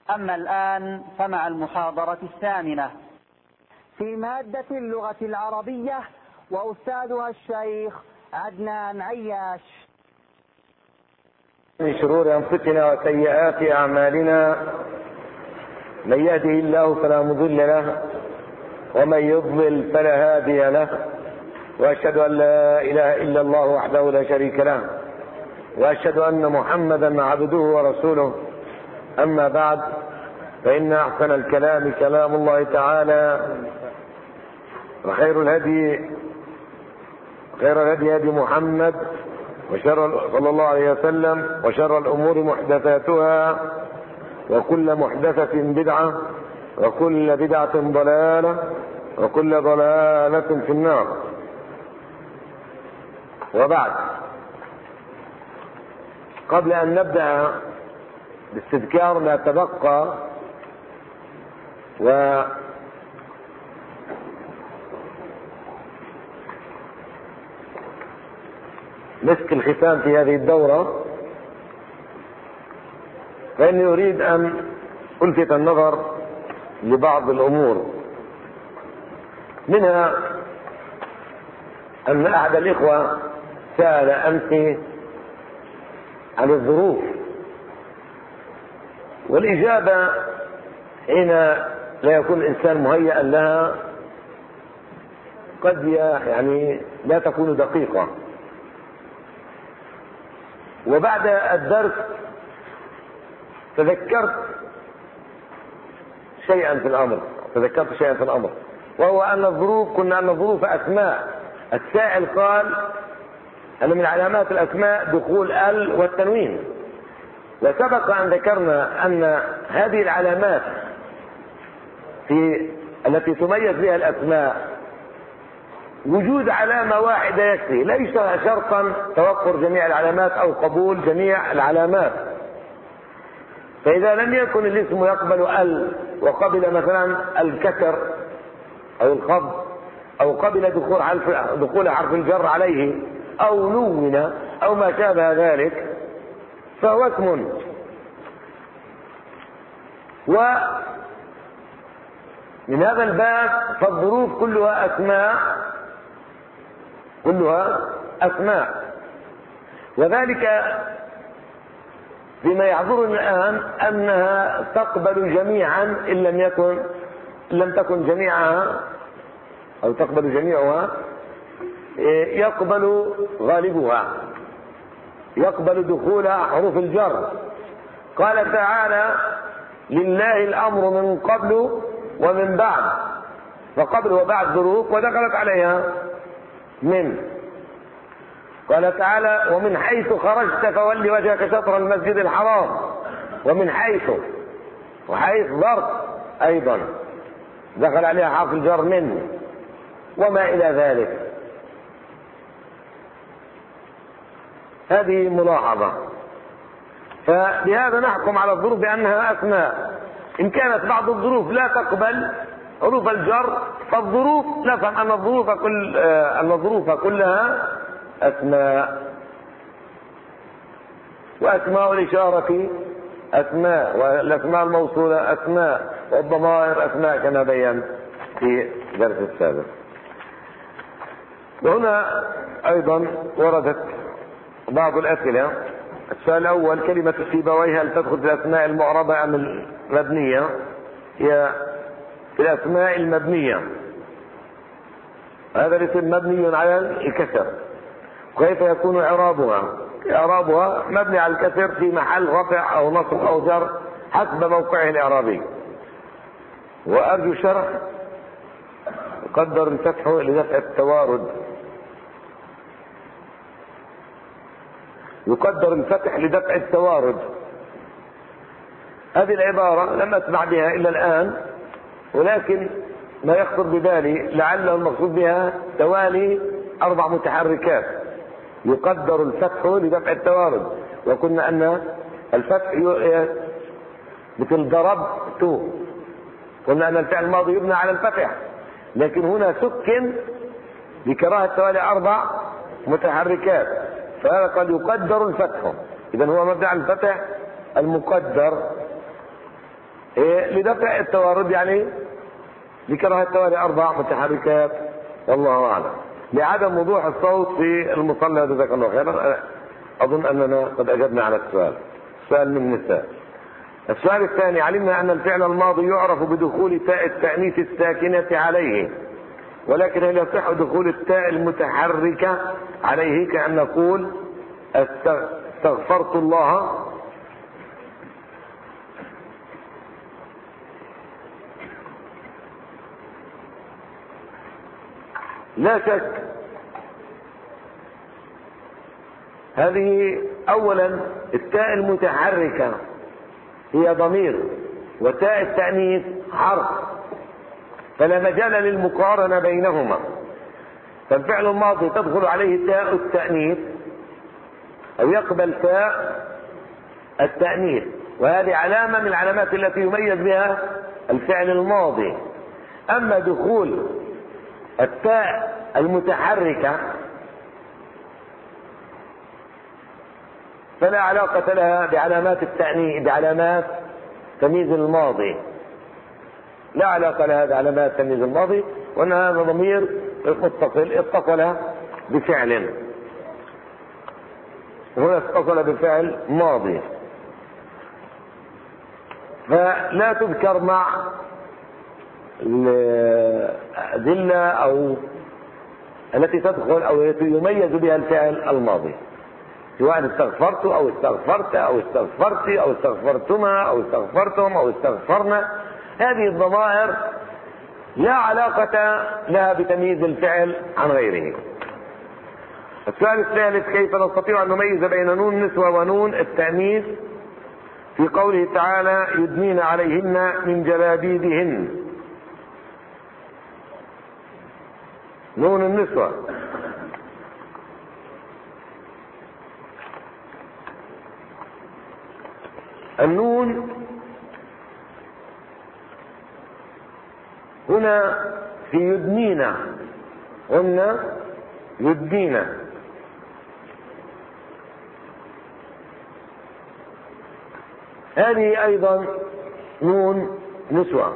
أما الآن فمع المحاضرة الثامنة في مادة اللغة العربية، وأستاذها الشيخ عدنان عياش. من شرور أنفسنا وسيئات أعمالنا، من يهده الله فلا مضل له ومن يضلل فلا هادي له، وأشهد أن لا إله إلا الله وحده لا شريك له، وأشهد أن محمدا عبده ورسوله. أما بعد، فإن أحسن الكلام كلام الله تعالى، وخير الهدي هدي محمد، صلى الله عليه وسلم، وشر الأمور محدثاتها، وكل محدثة بدعة، وكل بدعة ضلالة، وكل ضلالة في النار. وبعد، قبل أن نبدأ باستذكار ما تبقى مسك الختام في هذه الدورة، فإني أريد أن ألفت النظر لبعض الأمور، منها أن أحد الإخوة سأل أمس عن الظروف، والإجابة حين لا يكون الإنسان مهيئا لها قد لا تكون دقيقة. وبعد الدرس تذكرت شيئا في الأمر، وهو أن الظروف أسماء. السائل قال أن من علامات الأسماء دخول ال والتنوين، وسبق أن ذكرنا أن هذه العلامات التي تميز بها الأسماء وجود علامة واحدة يكفي، ليس شرطا توفر جميع العلامات أو قبول جميع العلامات. فإذا لم يكن الاسم يقبل ال، وقبل مثلا الكسر أو الخفض، أو قبل دخول حرف الجر عليه، أو نون، أو ما شابه ذلك، فهو اسم. ومن هذا الباب فالظروف كلها أسماء، وذلك بما يحضرني الآن أنها تقبل جميعا إن لم تكن جميعها، أو تقبل جميعها، يقبل غالبها، يقبل دخول حروف الجر. قال تعالى: لله الأمر من قبل ومن بعد، فقبل وبعد ظروف ودخلت عليها من. قال تعالى: ومن حيث خرجت فول وجهك شطر المسجد الحرام، ومن حيث، وحيث ظرف أيضا دخل عليها حرف الجر من، وما إلى ذلك. هذه ملاحظة. فبهذا نحكم على الظروف بأنها أسماء. إن كانت بعض الظروف لا تقبل حروف الجر، فالظروف نفهم أن الظروف كلها أسماء. وأسماء الإشارة أسماء، والأسماء الموصولة أسماء، والضمائر أسماء كما بيّن في درس السابق. وهنا أيضا وردت بعض الأسئلة. السؤال الأول: كلمة سيبويه هل تدخل في الأسماء المعربة أم المبنية؟ هي في الأسماء المبنية. هذا الاسم مبني على الكسر. كيف يكون إعرابها؟ إعرابها مبني على الكسر في محل رفع أو نصب أو جر حسب موقعه الإعرابي. وأرجو شرح. يقدر الفتح لدفع التوارد. يقدر الفتح لدفع التوارد. هذه العبارة لم أسمع بها إلا الآن، ولكن ما يخطر ببالي لعله المقصود بها توالي 4 متحركات. يقدر الفتح لدفع التوارد، وقلنا أن الفتح مثل ضربت، قلنا أن الفعل الماضي يبنى على الفتح، لكن هنا سكن بكراهة توالي 4 متحركات، فهذا قد يقدر الفتح. إذن هو مبني على الفتح المقدر. لدفع التوارد، يعني لكراهة توالي 4 متحركات، والله أعلم، لعدم وضوح الصوت في المصلى. جزاك الله خيرا. أظن أننا قد أجبنا على السؤال. سؤال من النساء. السؤال الثاني: علمنا أن الفعل الماضي يعرف بدخول تاء التأنيث الساكنة عليه، ولكن هل يصح دخول التاء المتحركة عليه كأن نقول استغفرت الله؟ لا شك، هذه أولا التاء المتحركة هي ضمير، وتاء التأنيث حرف، فلا مجال للمقارنة بينهما. فالفعل الماضي تدخل عليه تاء التأنيث أو يقبل تاء التأنيث، وهذه علامة من العلامات التي يميز بها الفعل الماضي. أما دخول التاء المتحركة فلا علاقة لها بعلامات التأنيث، بعلامات تمييز الماضي، لا علاقة لها بعلامات تمييز الماضي، وأن هذا ضمير متصل اتصل بفعل، وهنا اتصل بفعل ماضي، فلا تذكر مع الأدلة أو التي تدخل أو يميز بها الفعل الماضي، سواء استغفرت أو استغفرت أو استغفرت أو استغفرتما أو استغفرتم أو استغفرنا. هذه الضمائر لا علاقة لها بتمييز الفعل عن غيره. السؤال الثالث: كيف نستطيع أن نميز بين نون النسوة ونون التأنيث في قوله تعالى يدنين عليهن من جلابيبهن؟ نون النسوة النون هنا في يدنينا، هن يدنينا، هذه أيضا نون نسوة.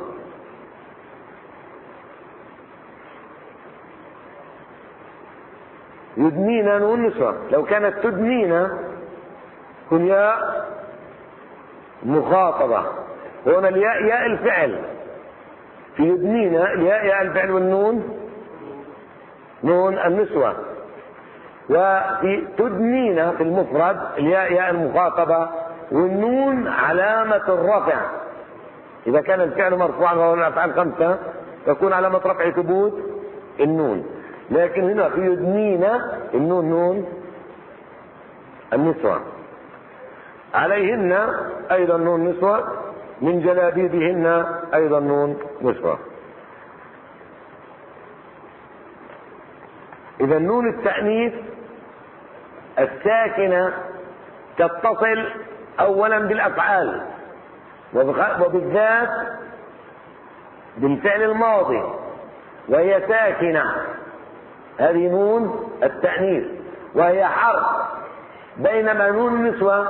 يدنينا نون نسوة. لو كانت تدنينا كن ياء مخاطبة، هنا الياء ياء الفعل، في يدنينا الياء ياء الفعل والنون نون النسوة، وفي تدنينا في المفرد الياء ياء المخاطبة والنون علامة الرفع. إذا كان الفعل مرفوعا وهو الأفعال 5 تكون علامة رفع ثبوت النون، لكن هنا في يدنينا النون نون النسوة. عليهن أيضا نون نسوة، من جلابيبهن أيضا نون نسوة. إذا نون التأنيث الساكنة تتصل أولا بالأفعال وبالذات بالفعل الماضي وهي ساكنة، هذه نون التأنيث وهي حرف، بينما نون النسوة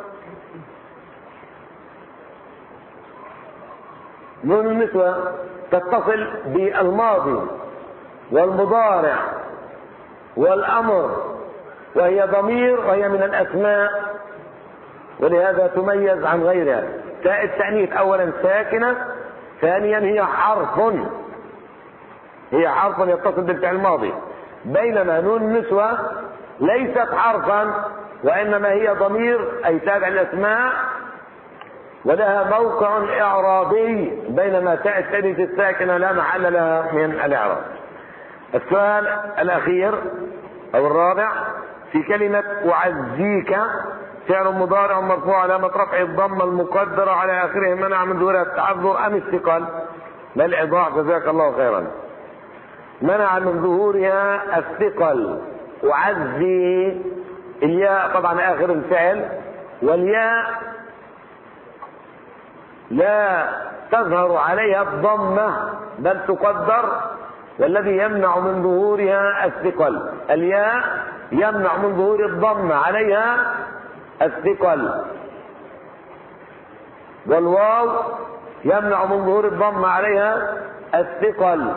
نون النسوة تتصل بالماضي والمضارع والأمر وهي ضمير وهي من الأسماء، ولهذا تميز عن غيرها. تاء التأنيث أولا ساكنة، ثانيا هي حرف يتصل بالفعل الماضي، بينما نون النسوة ليست حرفا وإنما هي ضمير أي تابع الأسماء ولها موقع إعرابي، بينما تاء التأنيث الساكنة لا محل لها من الإعراب. السؤال الأخير أو الرابع: في كلمة أعزيك فعل مضارع مرفوع علامة رفع الضمة المقدرة على آخره منع من ظهورها التعذر أم الثقل؟ لا الإيضاح، جزاك الله خيرا. منع من ظهورها الثقل. أعزي الياء طبعا آخر الفعل، والياء لا تظهر عليها الضمة بل تقدر، والذي يمنع من ظهورها الثقل. الياء يمنع من ظهور الضمة عليها الثقل، والواو يمنع من ظهور الضمة عليها الثقل،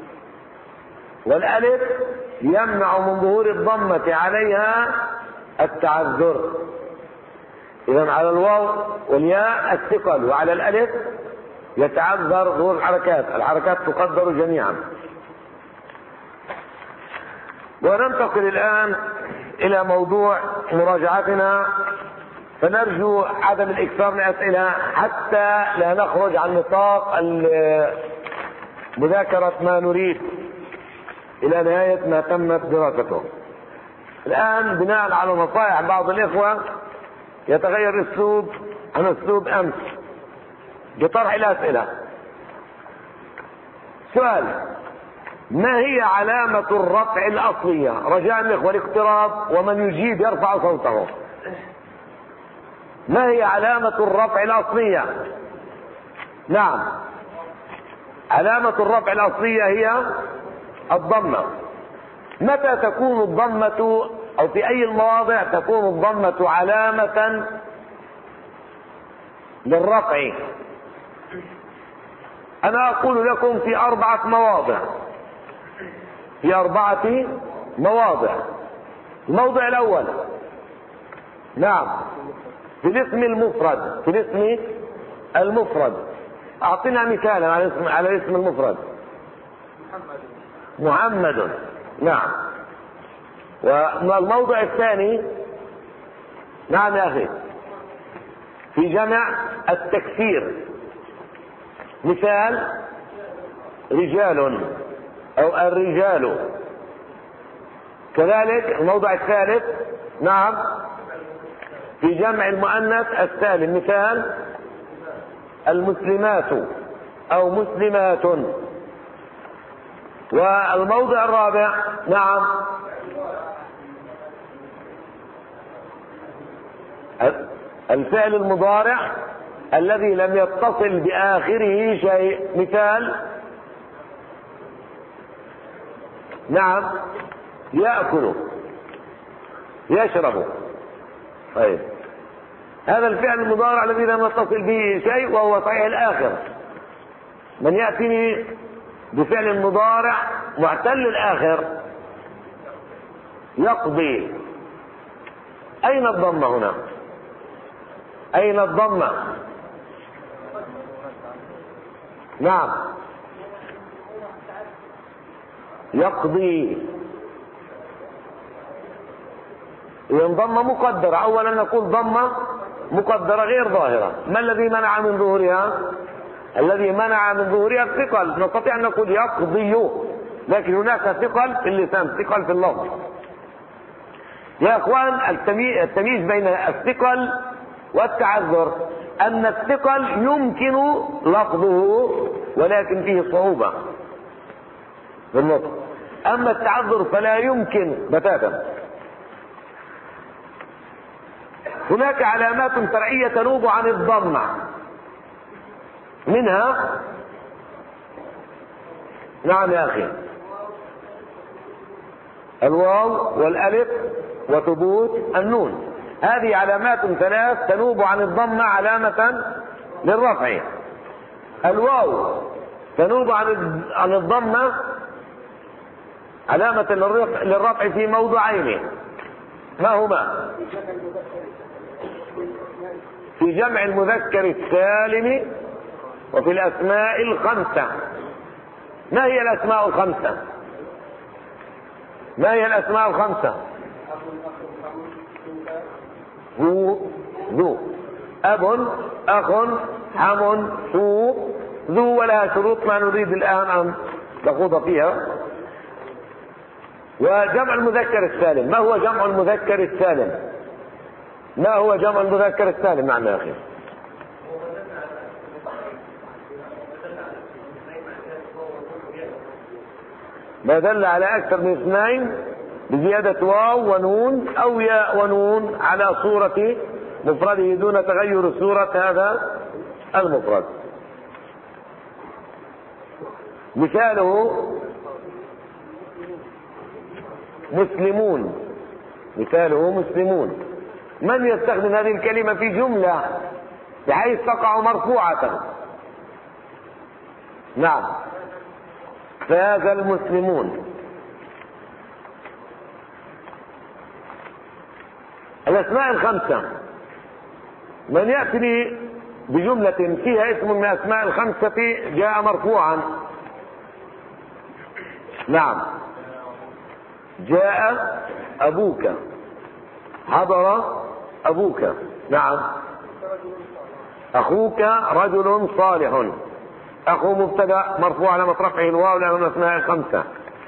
والألف يمنع من ظهور الضمة عليها التعذر. إذا على الواو والياء الثقل، وعلى الألف يتعذر ظهور الحركات تقدر جميعا. وننتقل الآن إلى موضوع مراجعتنا، فنرجو عدم الإكثار من الأسئلة حتى لا نخرج عن نطاق مذاكرة ما نريد إلى نهاية ما تمت دراسته. الآن بناء على نصائح بعض الإخوة يتغير الأسلوب عن أسلوب أمس بطرح الأسئلة. سؤال: ما هي علامة الرفع الأصلية؟ رجاء الإخوة الاقتراب، ومن يجيب يرفع صوته. ما هي علامة الرفع الأصلية؟ نعم، علامة الرفع الأصلية هي الضمة. متى تكون الضمة، أو في أي المواضع تكون الضمة علامة للرفع؟ أنا أقول لكم في 4 مواضع. في 4 مواضع. الموضع الأول، نعم، في الاسم المفرد. في الاسم المفرد. أعطنا مثالا على الاسم المفرد. محمد. نعم. والموضع الثاني، نعم يا أخي، في جمع التكسير. مثال: رجال أو الرجال. كذلك الموضع الثالث، نعم، في جمع المؤنث السالم. مثال: المسلمات أو مسلمات. والموضع الرابع، نعم، الفعل المضارع الذي لم يتصل بآخره شيء. مثال: نعم، يأكل، يشرب. طيب، هذا الفعل المضارع الذي لم يتصل به شيء وهو صحيح الآخر. من يأتيني بفعل مضارع معتل الآخر؟ يقضي. أين الضمة هنا؟ أين الضمة؟ نعم، يقضي. إذا ضمة مقدرة. أولا نقول ضمة مقدرة غير ظاهرة. ما الذي منع من ظهورها؟ الذي منع من ظهورها الثقل. نستطيع أن نقول يقضي، لكن هناك ثقل في اللسان، ثقل في اللفظ. يا اخوان، التمييز بين الثقل والتعذر ان الثقل يمكن لفظه ولكن فيه صعوبة في النطق، اما التعذر فلا يمكن بتاتا. هناك علامات فرعية تنوب عن الضمة، منها، نعم يا اخي، الواو والالف وثبوت النون. هذه علامات 3 تنوب عن الضمة علامة للرفع. الواو تنوب عن الضمة علامة للرفع في موضعين. ما هما؟ في جمع المذكر السالم وفي الأسماء ال5. ما هي الأسماء ال5؟ ما هي الأسماء ال5؟ هو، ذو، أب، أخ، حم، هو، ذو، ولها شروط ما نريد الآن أن نخوض فيها. وجمع المذكر السالم. ما هو جمع المذكر السالم؟ ما هو جمع المذكر السالم؟ نعم يا أخي. ما دل على أكثر من 2 بزيادة واو ونون أو ياء ونون على صورة مفرده دون تغير صورة هذا المفرد. مثاله مسلمون. مثاله مسلمون. من يستخدم هذه الكلمة في جملة بحيث تقع مرفوعة؟ نعم. فاز المسلمون. الأسماء الخمسة من يأتي لي بجملة فيها اسم من الأسماء الخمسة جاء مرفوعا؟ نعم. جاء أبوك، حضر أبوك. نعم. أخوك رجل صالح. أخو مبتدأ مرفوع على رفعه الواو لأنه من الأسماء الخمسة.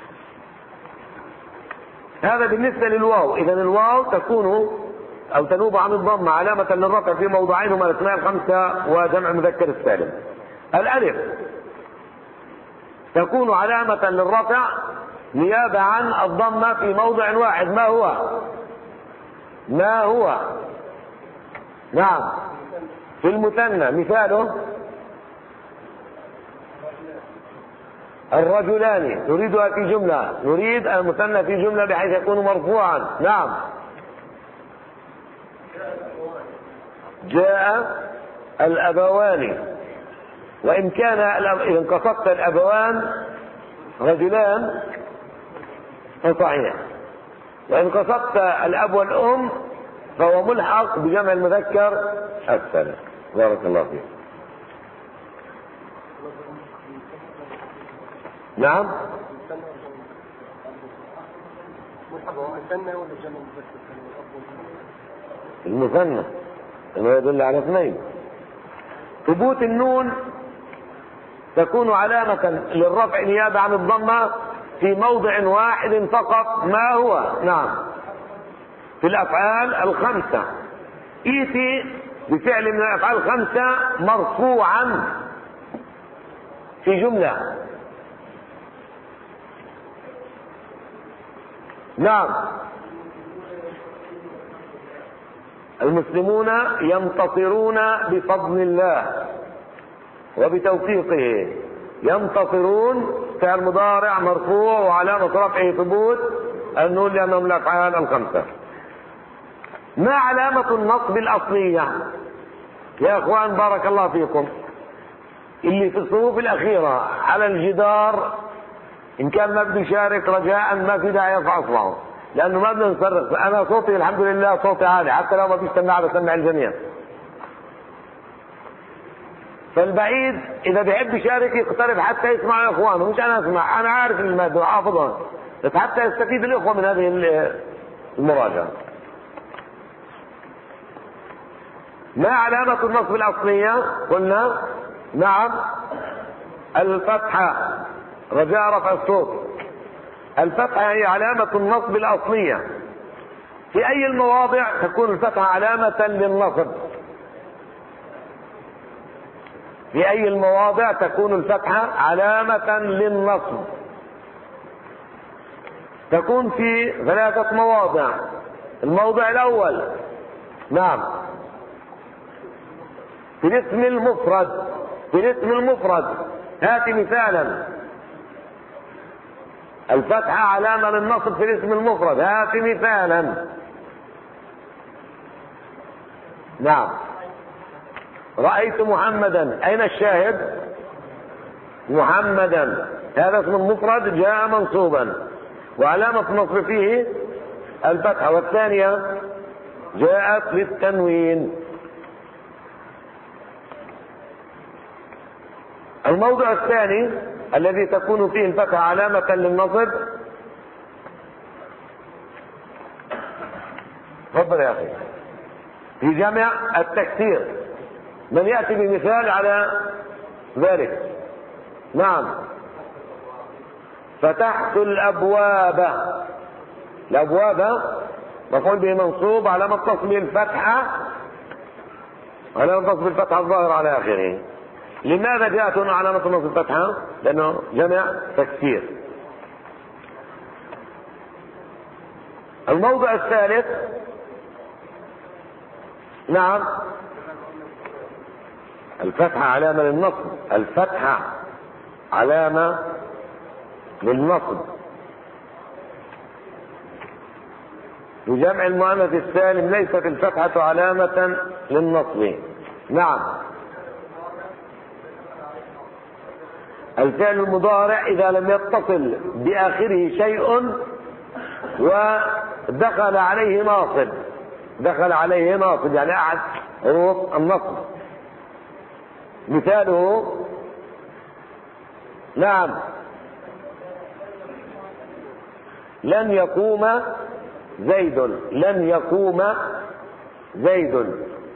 هذا بالنسبة للواو. إذا الواو تكون أو تنوب عن الضم علامة للرفع في موضعين هما الأسماء الخمسة وجمع المذكر السالم. الألف تكون علامة للرفع نيابة عن الضمة في موضع واحد. ما هو؟ ما هو؟ نعم. في المثنى. مثاله الرجلان. نريدها في جملة. نريد المثنى في جملة بحيث يكون مرفوعا. نعم. جاء الأبوان. وإن كان إذا انقصدت الأبوان رجلان فصحيح، وإن قصدت الأب والأم فهو ملحق بجمع المذكر السالم. بارك الله فيك. نعم. المثنى انه يدل على اثنين. ثبوت النون تكون علامة للرفع نيابة عن الضمة في موضع واحد فقط. ما هو؟ نعم. في الأفعال الخمسة. إيتي بفعل من الأفعال الخمسة مرفوعا في جملة. نعم. المسلمون ينتصرون بفضل الله وبتوفيقه. ينتصرون فعل مضارع مرفوع وعلامة رفعه ثبوت النون لأنه من الأفعال الخمسة. ما علامة النصب الأصلية يا أخوان؟ بارك الله فيكم. اللي في الصفوف الأخيرة على الجدار إن كان ما بده يشارك رجاء ما في داعي يرفع أصبعه، لأنه ما بدنا نصرخ. أنا صوتي الحمد لله صوتي عالي، حتى لو ما فيش سماعة بسمع الجميع. فالبعيد إذا بيحب يشارك يقترب حتى يسمع إخوانه، مش أنا أسمع، أنا عارف المادة حافظها، بس حتى يستفيد الإخوة من هذه المراجعة. ما علامة النصب الأصلية؟ قلنا نعم الفتحة، رجاء رفع الصوت. الفتحة هي علامة النصب الأصلية. في أي المواضع تكون الفتحة علامة للنصب؟ في أي المواضع تكون الفتحة علامة للنصب؟ تكون في 3 مواضع. الموضع الأول نعم في الاسم المفرد. في الاسم المفرد هات مثالا. الفتحة علامة للنصب في الاسم المفرد، هات مثالا. نعم. رأيت محمدا. أين الشاهد؟ محمدا. هذا اسم المفرد جاء منصوبا وعلامة النصب فيه الفتحة، والثانية جاءت للتنوين. الموضع الثاني الذي تكون فيه الفتحة علامة للنصب، تفضل يا أخي، في جمع التكسير. من يأتي بمثال على ذلك؟ نعم. فتحت الأبواب. الأبواب مفعول به منصوب علامة نصبه الفتحة، علامة نصب الفتحة الظاهر على آخره. لماذا جاءت هنا علامة نصب الفتحة؟ لأنه جمع تكسير. الموضع الثالث نعم الفتحة علامة للنصب. الفتحة علامة للنصب. في جمع المؤنث السالم ليست الفتحة علامة للنصب. نعم. الفعل المضارع إذا لم يتصل بآخره شيء ودخل عليه ناصب، دخل عليه ناصب يعني أحد حروف النصب. مثاله نعم لن يقوم زيد، لن يقوم زيد.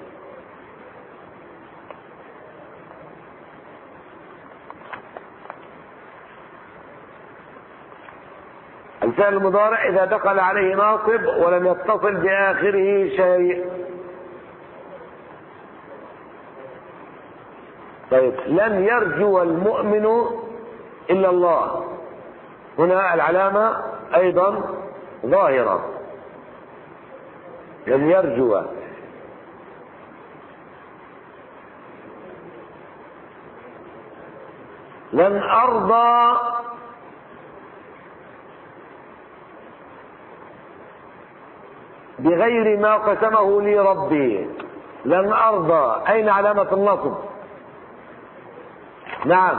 الفعل المضارع إذا دخل عليه ناصب ولم يتصل بآخره شيء. طيب لن يرجو المؤمن إلا الله، هنا العلامة أيضا ظاهرة، لن يرجو. لن أرضى بغير ما قسمه لي ربي، لن أرضى أين علامة النصب؟ نعم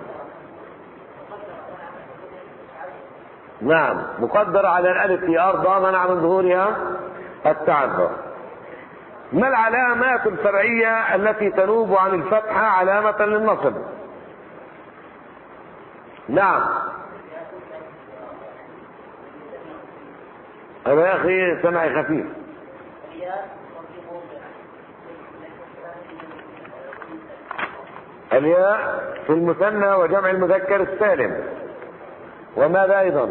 نعم مقدر على الألف في أرضى منع من ظهورها التعذر. ما العلامات الفرعية التي تنوب عن الفتحة علامة للنصب؟ نعم أنا يا أخي سمعي خفيف. الياء في المثنى وجمع المذكر السالم. وماذا أيضا؟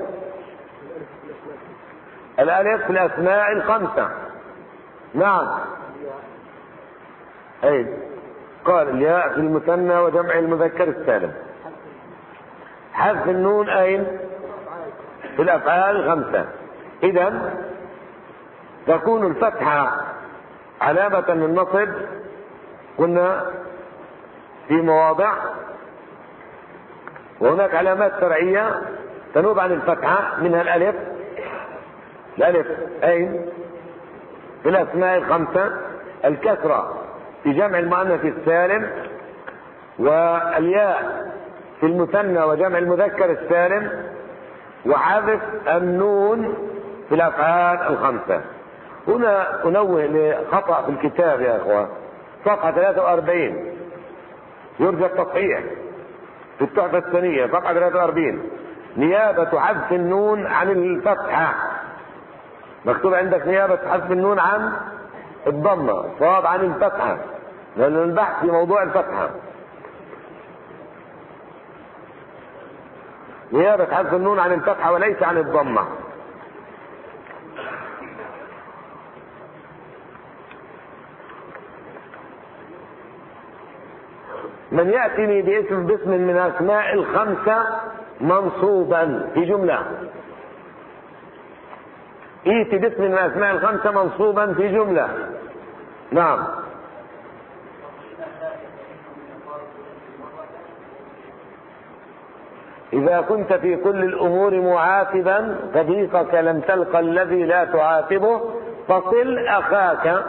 الألف في الأسماء الخمسة. نعم أي قال الياء في المثنى وجمع المذكر السالم. حذف النون أين؟ في الأفعال الخمسة. إذن تكون الفتحة علامة للنصب قلنا في مواضع، وهناك علامات فرعية تنوب عن الفتحة منها الألف. الألف أين؟ في الأسماء الخمسة. الكسرة في جمع المؤنث السالم، والياء في المثنى وجمع المذكر السالم، وحذف النون في الأفعال الخمسة. هنا أنوه لخطأ في الكتاب يا أخوان، صفحة 43 يرجى التصحيح في التحفة الثانية صفحة 43 نيابة حذف النون عن الفتحة. مكتوب عندك نيابة حذف النون عن الضمة، صواب عن الفتحة، لأن البحث في موضوع الفتحة. نيابة حذف النون عن الفتحة وليس عن الضمة. من يأتني باسم من أسماء الخمسة منصوبا في جملة، ائتي باسم من أسماء الخمسة منصوبا في جملة. نعم إذا كنت في كل الأمور معاتبا صديقك لم تلق الذي لا تعاتبه فصل أخاك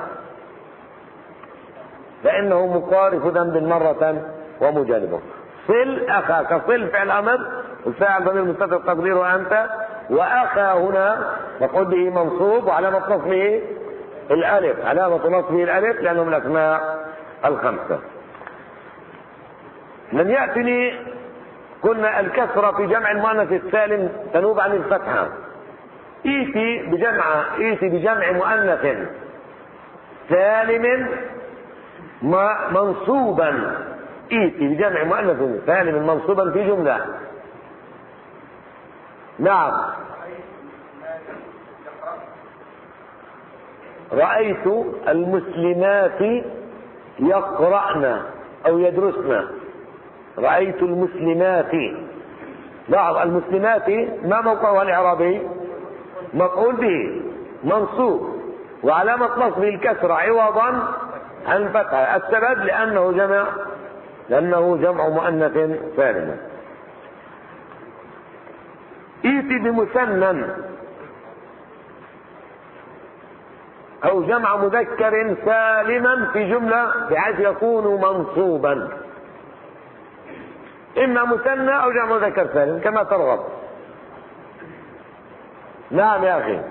فإنه مقارف ذنب مرة ومجانبه. صل أخاك، صل فعل أمر والفاعل ضمير مستتر تقديره أنت، وأخا هنا مفعول به منصوب وعلامة نصبه الألف، علامة نصبه الألف لأنه من الأسماء الخمسة. من يأتني قلنا الكسرة في جمع المؤنث السالم تنوب عن الفتحة. ائتي بجمع مؤنث سالم منصوبا، ائتي بجمع مؤنث سالم منصوبا في جملة. نعم رأيت المسلمات يقرأن أو يدرسن. رأيت المسلمات. لاحظ المسلمات ما موقعها الإعرابي؟ مفعول به منصوب وعلامة نصبه الكسرة عوضا عن الفتحة. السبب لأنه جمع مؤنث سالم. ائتي بمثنى أو جمع مذكر سالما في جملة بحيث يكون منصوبا. إما مثنى أو جمع مذكر سالم كما ترغب. نعم يا أخي.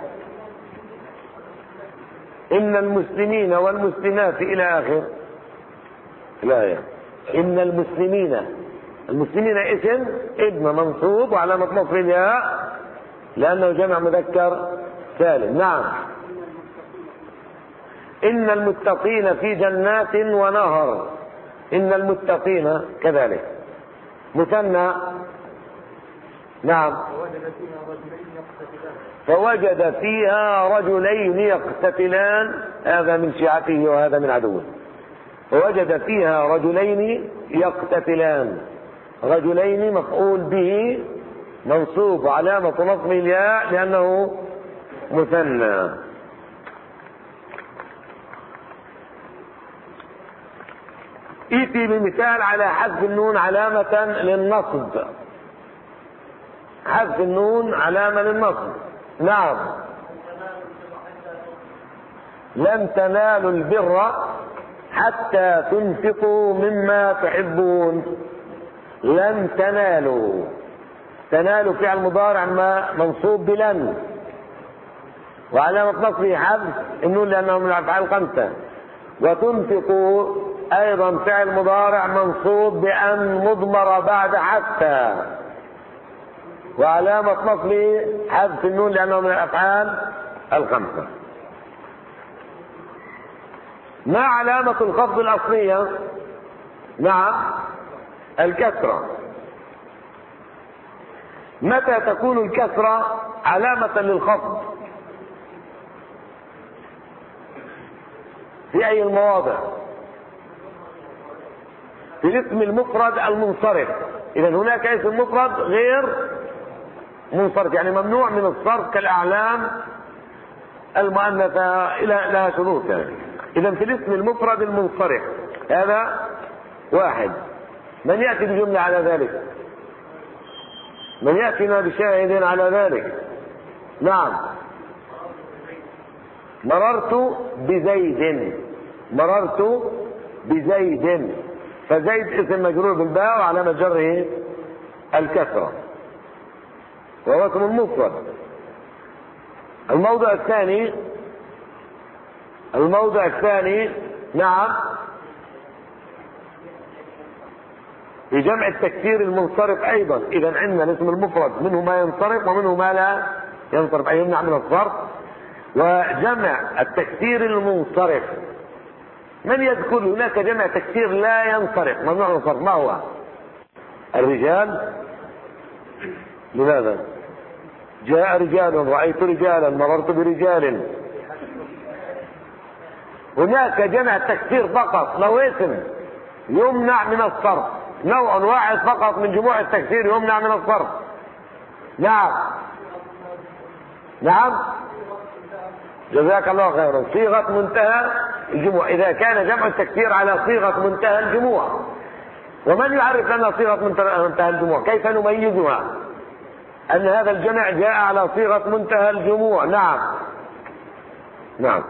إن المسلمين والمسلمات إلى آخر الآية. إن المسلمين اسم ابن منصوب وعلامة نصبه الياء لأنه جمع مذكر سالم. نعم. إن المتقين في جنات ونهر. إن المتقين كذلك مثنى. نعم. فوجد فيها رجلين يقتتلان، هذا من شيعته وهذا من عدوه. فوجد فيها رجلين يقتتلان. رجلين مفعول به منصوب وعلامة نصبه الياء لأنه مثنى. ائتي بمثال على حذف النون علامة للنصب. حذف النون علامة للنصب. نعم. لن تنالوا البر حتى تنفقوا مما تحبون. لن تنالوا. تنالوا فعل مضارع منصوب بلن وعلامة نصبه حذف النون لأنه من الأفعال الخمسة. وتنفقوا أيضا فعل مضارع منصوب بأن مضمر بعد حتى وعلامة نصبه حذف النون لأنه من الأفعال الخمسة. ما علامة الخفض الأصلية؟ نعم الكسرة. متى تكون الكسرة علامة للخفض؟ في أي المواضع؟ في الاسم المفرد المنصرف. إذا هناك اسم مفرد غير منصرف يعني ممنوع من الصرف كالأعلام المؤنثة لها شروط يعني. إذا في الاسم المفرد المنصرف هذا واحد. من يأتي بجملة على ذلك؟ من يأتينا بشاهد على ذلك؟ نعم. مررت بزيد. مررت بزيد. فزيد اسم مجرور بالباء وعلامة جره الكسرة وهو اسم المفرد. الموضع الثاني نعم في جمع التكسير المنصرف أيضا. إذا عندنا الاسم المفرد منه ما ينصرف ومنه ما لا ينصرف أي يمنع من الصرف. وجمع التكسير المنصرف من يذكر هناك جمع تكسير لا ينصرف ممنوع من الصرف؟ ما هو؟ الرجال. لماذا؟ جاء رجال، رأيت رجالا، مررت برجال. هناك جمع تكسير فقط لو اسم يمنع من الصرف، نوع واحد فقط من جموع التكسير يمنع من الصرف. نعم نعم جزاك الله خيرا. صيغة منتهى الجموع إذا كان جمع التكسير على صيغة منتهى الجموع. ومن يعرف لنا صيغة منتهى الجموع؟ كيف نميزها أن هذا الجمع جاء على صيغة منتهى الجموع؟ نعم نعم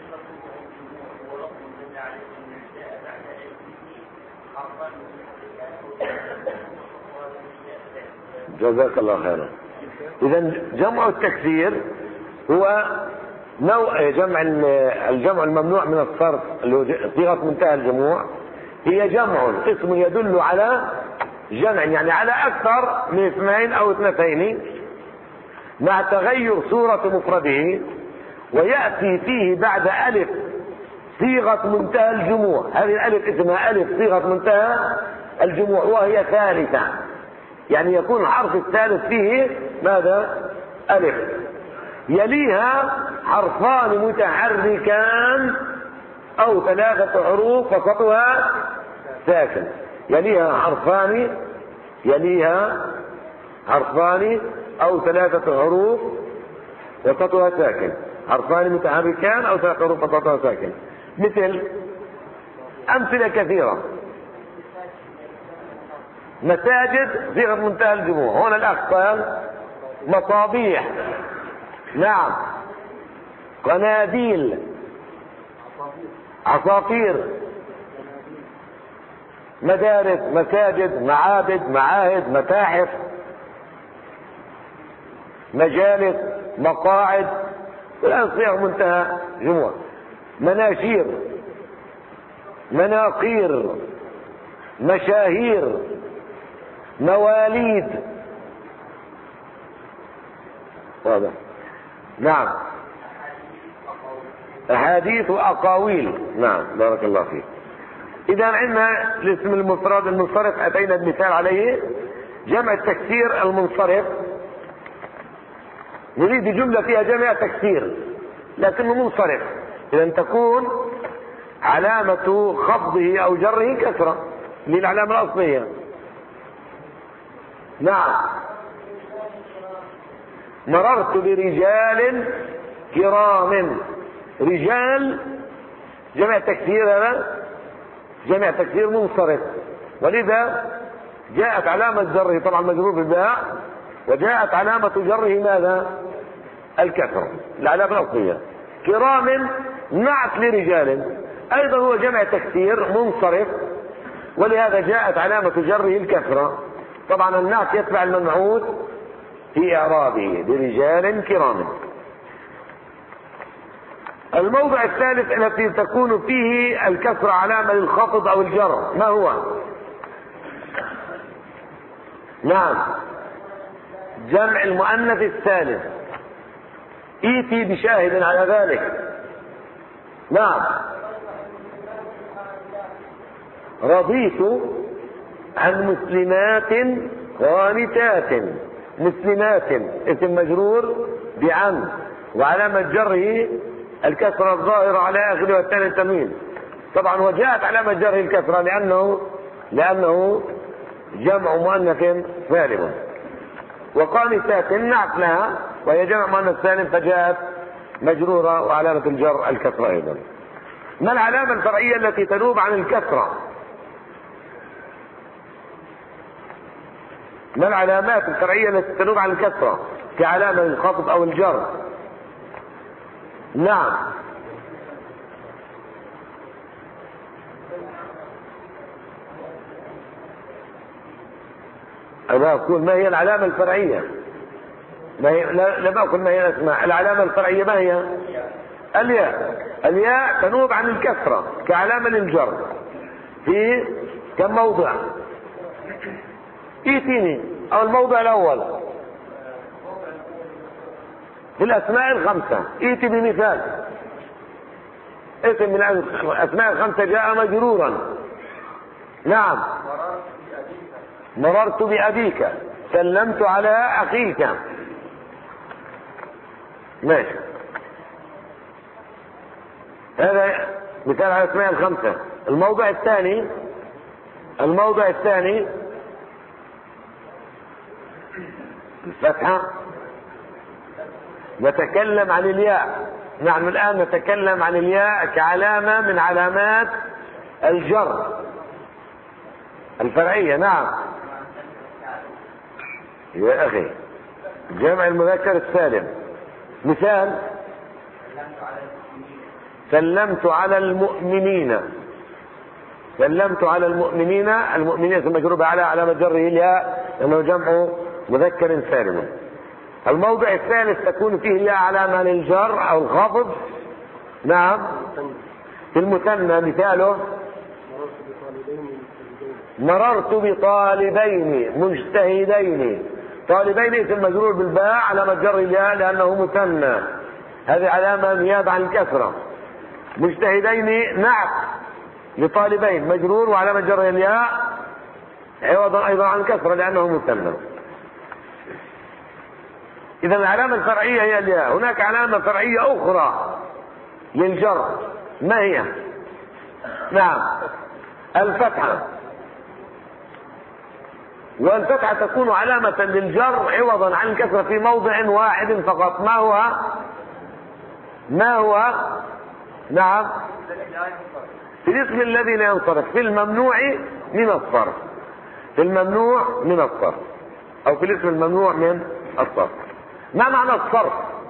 جزاك الله خيرا. إذا جمع التكسير هو نوع الجمع الممنوع من الصرف اللي هو صيغة منتهى الجموع. هي جمع اسم يدل على جمع يعني على أكثر من اثنين أو اثنتين مع تغير صورة مفرده ويأتي فيه بعد ألف صيغة منتهى الجموع. هذه الألف اسمها ألف صيغة منتهى الجموع وهي ثالثة يعني يكون الحرف الثالث فيه ماذا؟ ألف. يليها حرفان متحركان أو ثلاثة حروف وسطها ساكن. يليها حرفان أو ثلاثة حروف وسطها ساكن. حرفان متحركان أو ثلاثة حروف وسطها ساكن. مثل أمثلة كثيرة. مساجد صيغة منتهى الجموع. هنا الأخ قال مصابيح. نعم. قناديل. عصافير. مدارس، مساجد، معابد، معاهد، متاحف، مجالس، مقاعد، والآن صيغ منتهى جموع، مناشير، مناقير، مشاهير، مواليد. واضح؟ نعم. أحاديث وأقاويل. نعم، بارك الله فيك. إذا عندنا الاسم المفرد المنصرف أتينا بمثال عليه. جمع التكسير المنصرف نريد جملة فيها جمع تكسير لكنه منصرف، إذا تكون علامة خفضه أو جره كسرة للعلامة الأصلية. نعم. مررت برجال كرام. رجال جمع تكسير، هذا جمع تكسير منصرف، ولذا جاءت علامة جره طبعا مجرور بالباء، وجاءت علامة جره ماذا؟ الكسر، العلامة الأصلية. كرام نعت لرجال، أيضا هو جمع تكسير منصرف، ولهذا جاءت علامة جره الكسرة. طبعا النعت يتبع المنعوت في إعرابه برجال كرام. الموضع الثالث التي تكون فيه الكسرة علامة للخفض أو الجر، ما هو؟ نعم، جمع المؤنث الثالث. ائتي بشاهد على ذلك. نعم. رضيت عن مسلمات قانتات. مسلمات اسم مجرور بعن، وعلامة جره الكسرة الظاهرة على آخره والثاني التنوين. طبعا وجاءت علامة جره الكسرة لأنه جمع مؤنث سالم. وقانتات نعت لها وهي جمع مؤنث سالم فجاءت مجرورة وعلامة الجر الكسرة أيضا. ما العلامة الفرعية التي تنوب عن الكسرة؟ ما العلامات الفرعية التي تنوب عن الكسرة كعلامة للخفض أو الجر؟ نعم. أنا أقول ما هي العلامة الفرعية؟ ما هي لم أقل ما هي الأسماء. العلامة الفرعية ما هي؟ الياء. الياء تنوب عن الكسرة كعلامة للجر في كم موضع؟ ائتيني، أو الموضع الأول في الأسماء الخمسة. ائتي بمثال اسم من الأسماء الخمسة جاء مجرورا. نعم. مررت بأبيك. سلمت على أخيك. ماشي، هذا مثال على الأسماء الخمسة. الموضع الثاني الفتحة. نتكلم عن الياء. نحن الآن نتكلم عن الياء كعلامة من علامات الجر الفرعية. نعم يا أخي، جمع المذكر السالم. مثال سلمت على المؤمنين. سلمت على المؤمنين. المؤمنين مجرور على علامة جره الياء لأنه جمع مذكر سالم. الموضع الثالث تكون فيه الياء علامة للجر أو الخفض. نعم. في المثنى مثاله مررت بطالبين مجتهدين. طالبين اسم مجرور بالباء علامة جر الياء لأنه مثنى، هذه علامة نيابة عن الكسرة. مجتهدين نعت لطالبين مجرور وعلامة جر الياء عوضا أيضا عن الكسرة لأنه مثنى. إذا العلامة الفرعية هي الياء. هناك علامة فرعية أخرى للجر، ما هي؟ نعم، الفتحة. والفتحة تكون علامة للجر عوضا عن الكسرة في موضع واحد فقط. ما هو؟ نعم، في الاسم الذي لا ينصرف، في الممنوع من الصرف. في الممنوع من الصرف أو في الاسم الممنوع من الصرف. ما معنى الصرف؟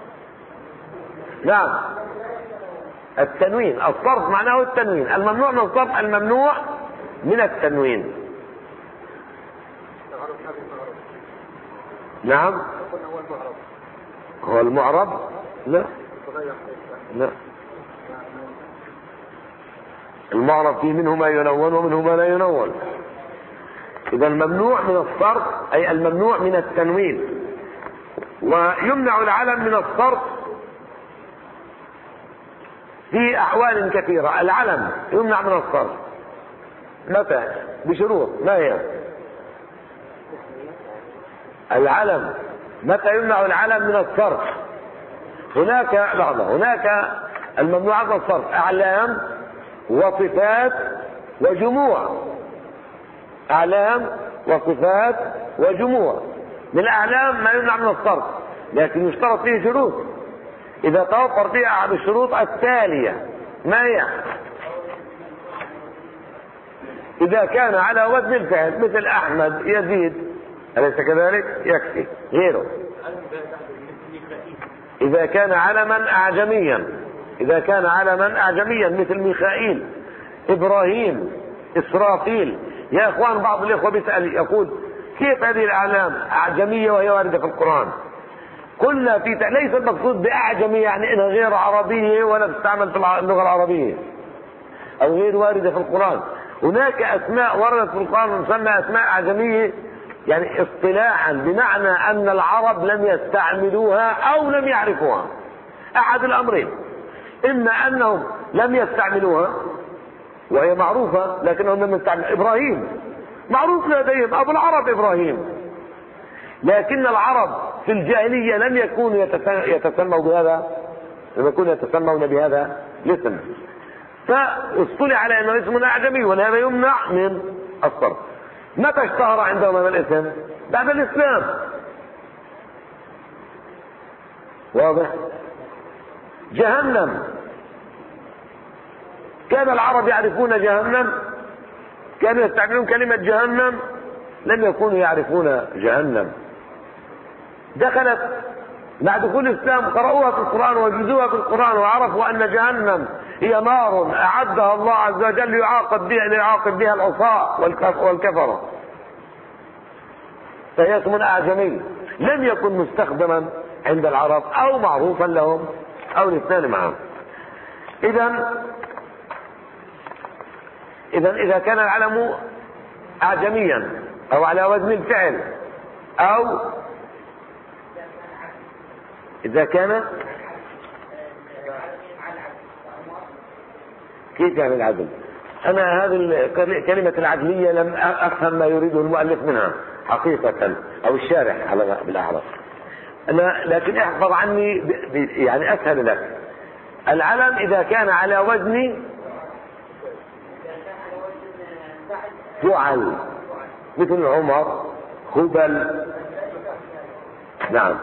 نعم، التنوين. الصرف معناه التنوين. الممنوع من الصرف الممنوع من التنوين. نعم. هو المعرب؟ لا لا، المعرب فيه منه ما ينون ومنه ما لا ينون. إذا الممنوع من الصرف أي الممنوع من التنوين. ويمنع العلم من الصرف في أحوال كثيرة. العلم يمنع من الصرف متى؟ بشروط. ما هي العلم؟ متى يمنع العلم من الصرف؟ هناك لحظة، هناك الممنوعات من الصرف أعلام وصفات وجموع. أعلام وصفات وجموع. من الأعلام ما يمنع من الصرف، لكن يشترط فيه شروط. إذا توفر فيه أحد الشروط التالية، ما هي؟ إذا كان على وزن الفعل مثل أحمد يزيد، أليس كذلك؟ يكفي. غيره إذا كان علما أعجميا، إذا كان علما أعجميا مثل ميخائيل، إبراهيم، إسرافيل. يا إخوان بعض الإخوة بيسأل يقول كيف هذه الأعلام أعجمية وهي واردة في القرآن؟ قلنا ليس المقصود بأعجمية يعني إنها غير عربية ولا تستعمل في اللغة العربية أو غير واردة في القرآن. هناك أسماء وردت في القرآن تسمى أسماء أعجمية يعني اصطلاحا، بمعنى أن العرب لم يستعملوها أو لم يعرفوها. أحد الأمرين، إما أنهم لم يستعملوها وهي معروفة لكنهم لم يستعملوها. إبراهيم معروف لديهم، أبو العرب إبراهيم، لكن العرب في الجاهلية لم يكونوا يتسموا بهذا، لم يكونوا يتسمون بهذا الاسم، فاصطلح على أنه اسم أعجمي ولهذا يمنع من الصرف. متى اشتهر عندهم هذا الاسم؟ بعد الإسلام. واضح؟ جهنم، كان العرب يعرفون جهنم، كانوا يستعملون كلمة جهنم، لم يكونوا يعرفون جهنم. دخلت مع دخول الإسلام، قرأوها في القرآن وجدوها في القرآن وعرفوا أن جهنم هي نار أعدها الله عز وجل ليعاقب بها العصاة والكفرة، فهي اسم أعجمي لم يكن مستخدما عند العرب أو معروفا لهم أو الاثنان معا. إذا كان العلم أعجميا أو على وزن الفعل، أو إذا كان كيف يعني العدل؟ أنا هذه كلمة العدلية لم أفهم ما يريده المؤلف منها حقيقة أو الشارح على بالأعرف. لكن احفظ عني يعني أسهل لك. العلم إذا كان على وزن فعل مثل عمر، هبل. نعم.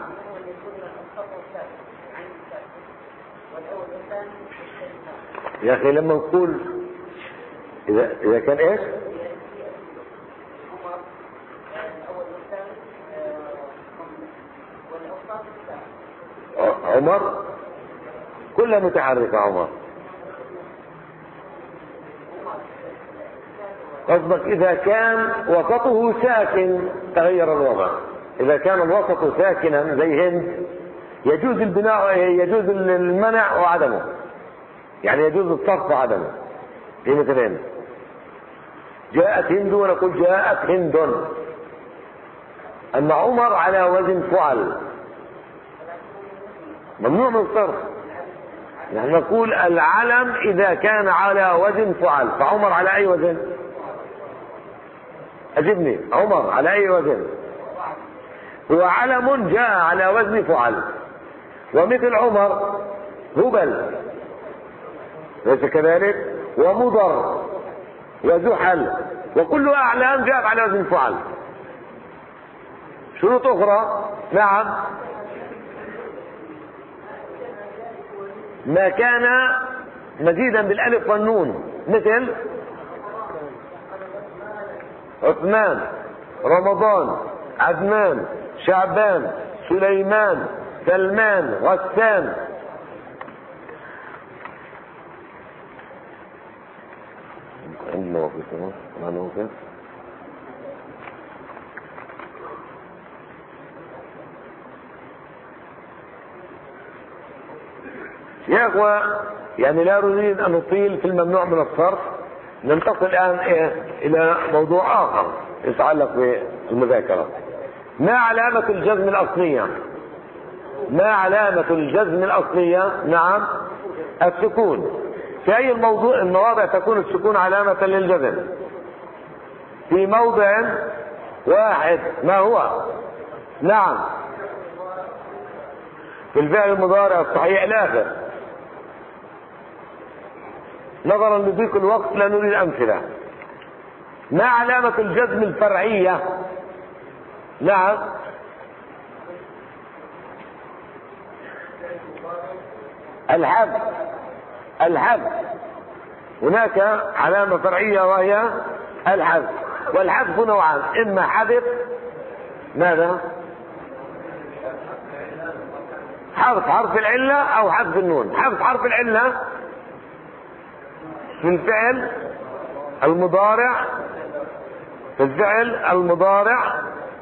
يا أخي لما نقول إذا كان إيش؟ عمر كلها متحركة. عمر قصدك إذا كان وسطه ساكن تغير الوضع. إذا كان الوسط ساكنا زي هند يجوز البناء، يجوز المنع وعدمه، يعني يجوز الصرف وعدمه. في مثل هند جاءت هند ونقول جاءت هند. أما عمر على وزن فعل ممنوع من الصرف. يعني نقول العلم إذا كان على وزن فعل، فعمر على أي وزن؟ أجبني، عمر على أي وزن؟ هو علم جاء على وزن فعل. ومثل عمر هبل، ليس كذلك؟ ومضر وزحل، وكل أعلام جاءت على وزن فعل. شروط أخرى، نعم، ما كان مزيدا بالألف والنون مثل عثمان، رمضان، عدنان، شعبان، سليمان، سلمان، غسان. يا اخوة يعني لا نريد ان نطيل في الممنوع من الصرف. ننتقل الان الى موضوع اخر يتعلق بالمذاكرة. ما علامة الجزم الاصلية؟ ما علامة الجزم الاصلية؟ نعم السكون. في اي المواضع تكون السكون علامة للجزم؟ في موضع واحد. ما هو؟ نعم في الفعل المضارع الصحيح الاخر. نظرا لضيق الوقت لا نريد امثله. ما علامة الجزم الفرعية؟ نعم الحذف. الحذف هناك علامة فرعية وهي الحذف، والحذف نوعان: اما حذف ماذا؟ حذف حرف العلة او حذف النون. حذف حرف العلة في الفعل المضارع، في الفعل المضارع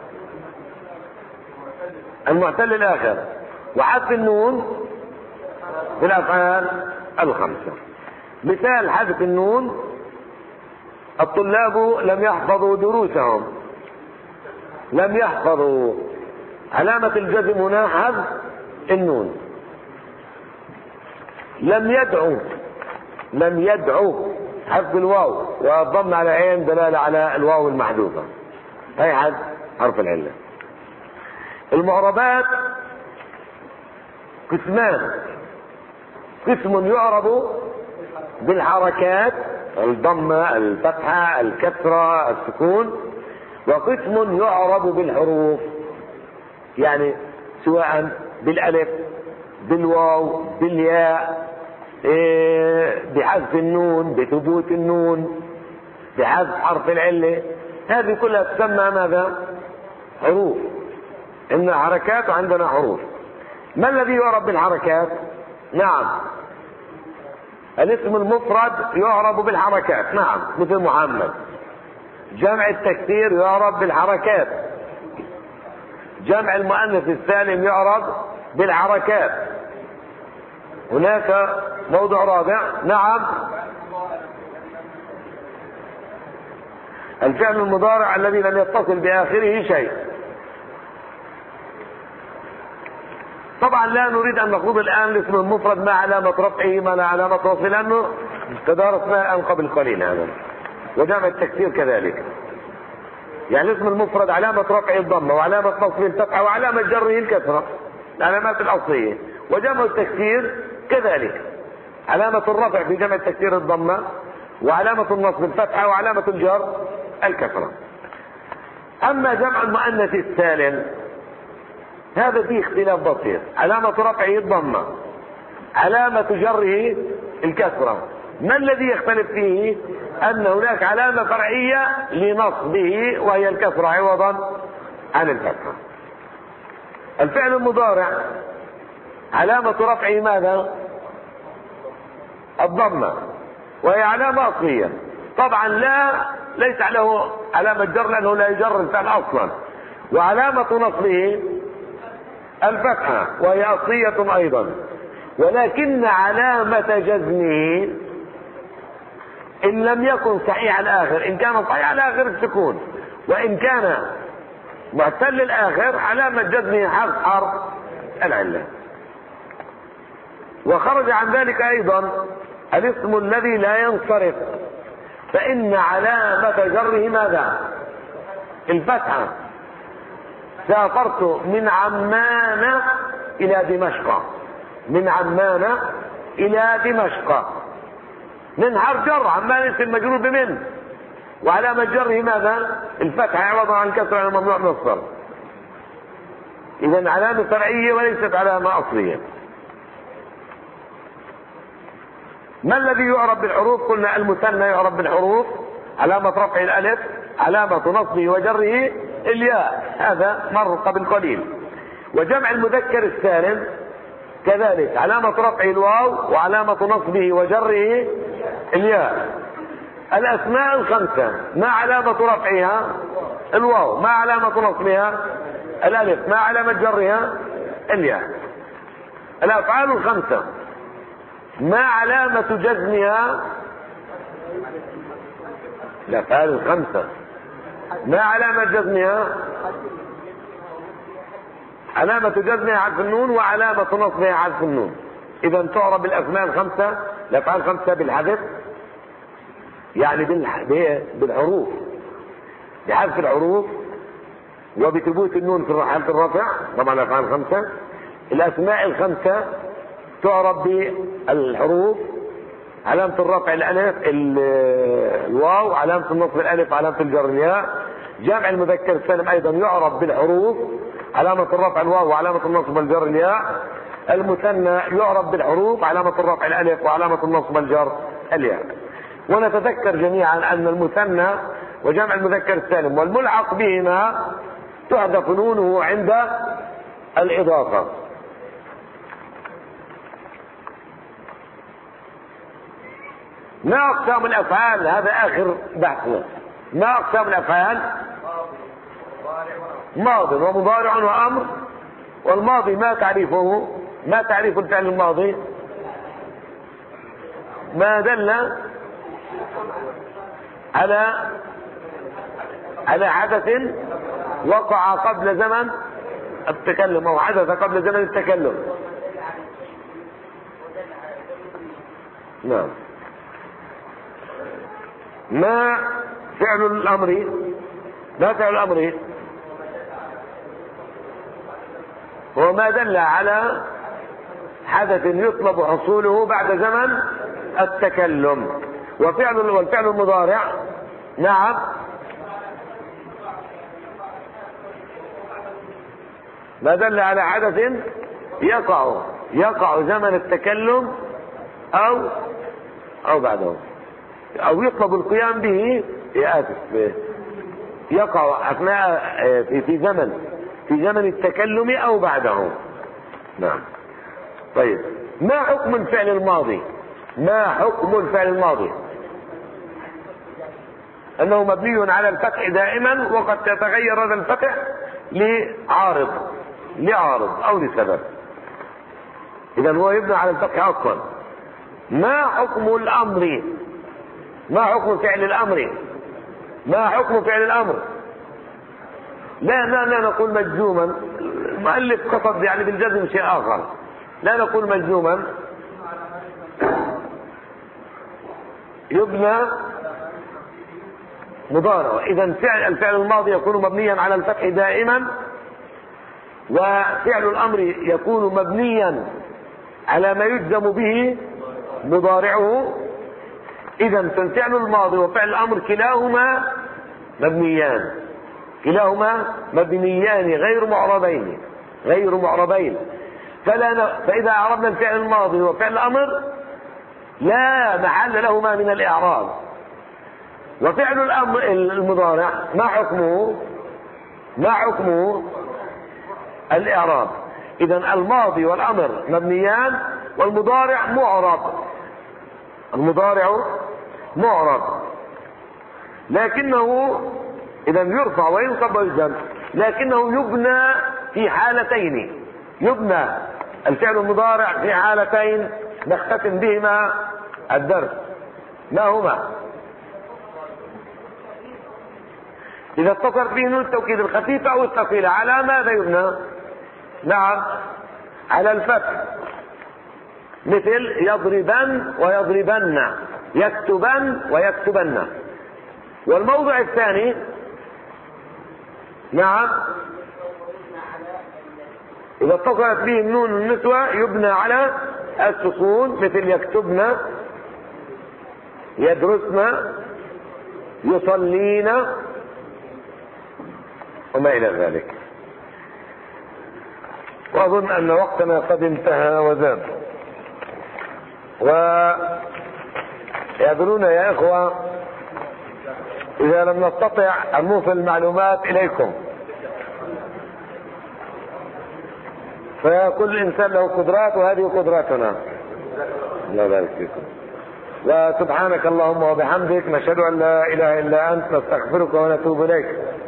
المعتل الاخر، وحذف النون في الافعال الخمسة. مثال حذف النون: الطلاب لم يحفظوا دروسهم. لم يحفظوا، علامة الجزم هنا حذف النون. لم يدعوا، لم يدعوا حذف الواو والضم على عين دلالة على الواو المحذوفة، هي حذف حرف العلة. المعربات قسمان: قسم يعرب بالحركات، الضمة، الفتحة، الكسرة، السكون، وقسم يعرب بالحروف، يعني سواء بالالف، بالواو، بالياء، بحذف النون، بثبوت النون، بحذف حرف العلة. هذه كلها تسمى ماذا؟ حروف. عندنا حركات وعندنا حروف. ما الذي يعرب بالحركات؟ نعم الاسم المفرد يعرب بالحركات، نعم، مثل محمد. جمع التكسير يعرب بالحركات. جمع المؤنث السالم يعرب بالحركات. هناك موضوع رابع. نعم الفعل المضارع الذي لم يتصل بآخره شيء. طبعا لا نريد ان نخوض الان الاسم المفرد ما علامة رفعه ما لا علامة رفعه، لانه تدارسنا الان قبل قليل هذا. وجمع التكسير كذلك، يعني الاسم المفرد علامة رفعه الضمة، وعلامة نصبه الفتحة، وعلامة جره الكسرة، العلامات الاصلية. وجمع التكسير كذلك، علامة الرفع في جمع التكسير الضمة، وعلامة النصب الفتحة، وعلامة الجر الكسرة. اما جمع المؤنث السالم هذا فيه اختلاف بسيط: علامة رفعه الضمة، علامة جره الكسرة. ما الذي يختلف فيه؟ ان هناك علامة فرعية لنصبه وهي الكسرة عوضا عن الفتحة. الفعل المضارع علامة رفعه ماذا؟ الضمة، وهي علامة اصلية. طبعا ليس له علامة جر لانه لا يجر الفعل اصلا. وعلامة نصبه الفتحة وهي اصلية ايضا. ولكن علامة جزمه ان لم يكن صحيح الاخر، ان كان صحيح الاخر السكون، وان كان معتل الاخر علامة جزمه حذف حرف العلة. وخرج عن ذلك ايضا الاسم الذي لا ينصرف، فان علامة جره ماذا؟ الفتحة. سافرت من عمان الى دمشق. من عمان الى دمشق، من حرف جر، عمان اسم مجرور بمن، وعلامة جره ماذا؟ الفتحة عوضا عن الكسر على ممنوع من الصرف. اذا علامة فرعية وليست علامة اصلية. ما الذي يعرب بالحروف؟ قلنا المثنى يعرب بالحروف، علامة رفع الالف، علامة نصبه وجره الياء، هذا مر قبل قليل. وجمع المذكر السالم كذلك، علامة رفعه الواو، وعلامة نصبه وجره الياء. الأسماء الخمسة ما علامة رفعها؟ الواو. ما علامة نصبها؟ الألف. ما علامة جرها؟ الياء. الأفعال الخمسة ما علامة جزمها؟ الأفعال الخمسة ما علامة جزمها؟ علامة جزمها حذف النون، وعلامة نصبها حذف النون. إذا تعرب الأسماء الخمسة، الأفعال الخمسة بالحذف، يعني بالحروف، بحذف الحروف وبثبوت النون في حالة الرفع. طبعا الأفعال الخمسة. الأسماء الخمسة تعرب بالحروف، علامة الرفع الألف الواو، علامة النصب الألف، علامة الجر الياء. جمع المذكر السالم أيضا يعرب بالحروف، علامة الرفع الواو وعلامة النصب الجر الياء. المثنى يعرب بالحروف، علامة الرفع الألف وعلامة النصب الجر الياء. ونتذكر جميعا أن المثنى وجمع المذكر السالم والملحق بهما تحذف نونه عند الإضافة. ما أقسام الأفعال؟ هذا آخر بحثنا. ما أقسام الأفعال؟ ماض ومضارع وأمر. والماضي ما تعريفه؟ ما تعريف الفعل الماضي؟ ما دل على حدث وقع قبل زمن التكلم، أو حدث قبل زمن التكلم. نعم. ما فعل الأمر؟ ما فعل الأمر؟ هو ما دل على حدث يطلب حصوله بعد زمن التكلم. والفعل المضارع؟ نعم. ما دل على حدث يقع زمن التكلم أو بعده، أو يطلب القيام به، يقع أثناء في زمن التكلم أو بعده. نعم. طيب، ما حكم الفعل الماضي؟ ما حكم الفعل الماضي؟ أنه مبني على الفتح دائما، وقد يتغير هذا الفتح لعارض أو لسبب. إذا هو يبنى على الفتح أصلا. ما حكم الأمر؟ ما حكم فعل الأمر؟ ما حكم فعل الأمر؟ لا نقول مجزوما. المؤلف قصد يعني بالجزم شيء آخر. لا نقول مجزوما، يبنى مضارع. إذا الفعل الماضي يكون مبنيا على الفتح دائما، وفعل الأمر يكون مبنيا على ما يجزم به مضارعه. إذا فالفعل الماضي وفعل الأمر كلاهما مبنيان غير معربين. فإذا أعربنا الفعل الماضي وفعل الأمر لا محل لهما من الإعراب. وفعل الأمر المضارع ما حكمه الإعراب. إذا الماضي والأمر مبنيان، والمضارع معرب. لكنه إذا يرفع وينصب ويجزم، لكنه يبنى في حالتين. يبنى الفعل المضارع في حالتين نختتم بهما الدرس. ما هما؟ إذا اتصل به نون التوكيد الخفيفة أو الثقيلة، على ماذا يبنى؟ نعم، على الفتح، مثل يضربن ويضربن، يكتبن ويكتبن. والموضع الثاني نعم، إذا اتصلت به النون النسوة يبنى على السكون، مثل يكتبن، يدرسن، يصلين، وما إلى ذلك. وأظن أن وقتنا قد انتهى وزاد. ويعذرون يا إخوة إذا لم نستطع أن نوصل المعلومات إليكم، فكل إنسان له قدرات، وهذه قدراتنا. الله يبارك فيكم. وسبحانك اللهم وبحمدك، نشهد أن لا إله إلا أنت، نستغفرك ونتوب إليك.